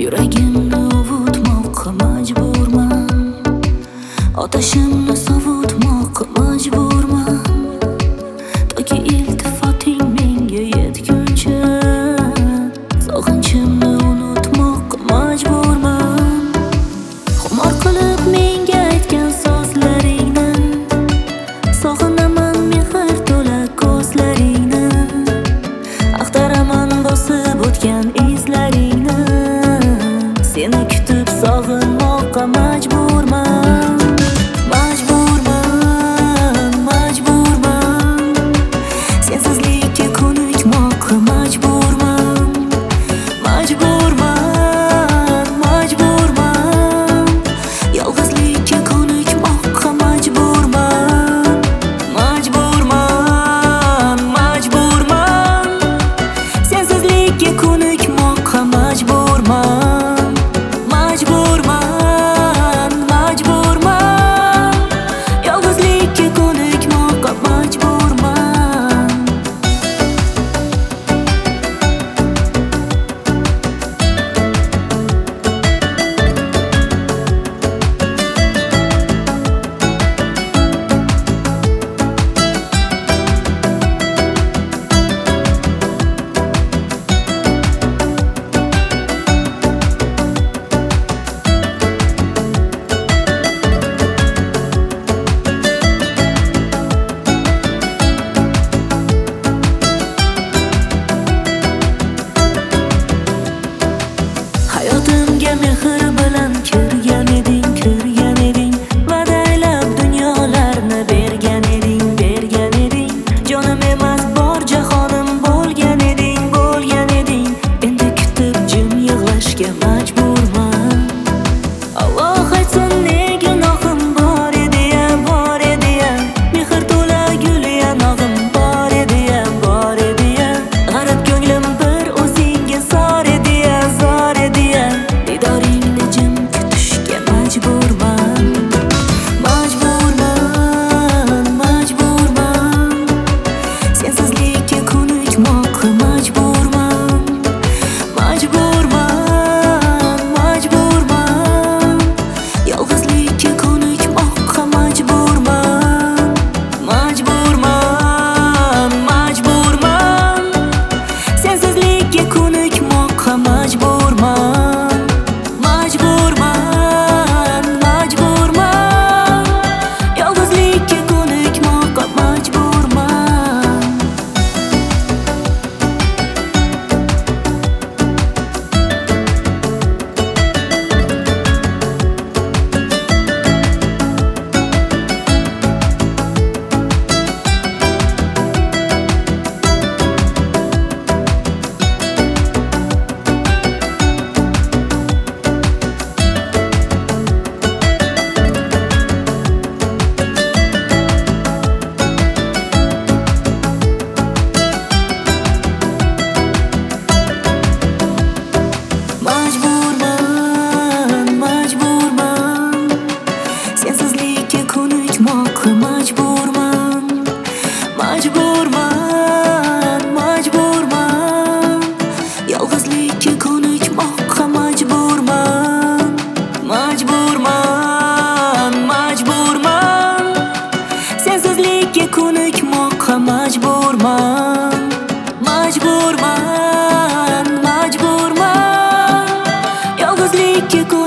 Yuragimni ovutmoqqa majburman, otashimni sovutmoqqa majburman. Toki iltifoting menga yetguncha sog'inchimni unutmoqqa majburman. Xumor qilib menga aytgan so'zlaringni, sog'inaman mehr to'la ko'zlaringni, axtaraman bosib o'tgan izlaringni. Seni kutib sog'inmoqqa majburman, majburman, majburman. Sensizlikka ko'nikmoqqa majburman, majburman, majburman. Yolg'izlikka ko'nikmoqqa majburman, majburman, majburman. Sensizlikka ko'nikmoqqa majburman, majburman, majburman. Yolg'izlikka ko'nikmoqqa majburman. Hayotimga mehr bilan kirgan eding, kirgan eding. Va'daylab dunyolarni bergan eding, bergan eding. Jonim emas bor jahonim bo'lgan eding, bo'lgan eding. Endi kutib jim yig'lashga majburman. Alloh aytsin ne gunohim bor edi-ya, bor edi-ya. Mehr to'la gul yanog'im bor edi-ya, bor edi-ya. G'arib ko'nglim bir o'zingga zor edi-ya, zor edi-ya. Didoringni jim kutishga majburman, majburman, majburman. Sensizlikka ko'nikmoqqa majburman, majburman, majburman. Yolg'izlikka ko'nikmoqqa majburman, majburman, majburman. Sensizlikka ko'nikmoqqa majburman, majburman, majburman. Yolg'izlikka ko'nikmoqqa majburman. Majburman, majburman. Sensizlikka ko'nikmoqqa majburman, majburman, majburman. Yolg'izlikka ko'nikmoqqa majburman, majburman, majburman. Sensizlikka ko'nikmoqqa majburman, majburman, majburman. Yolg'izlikka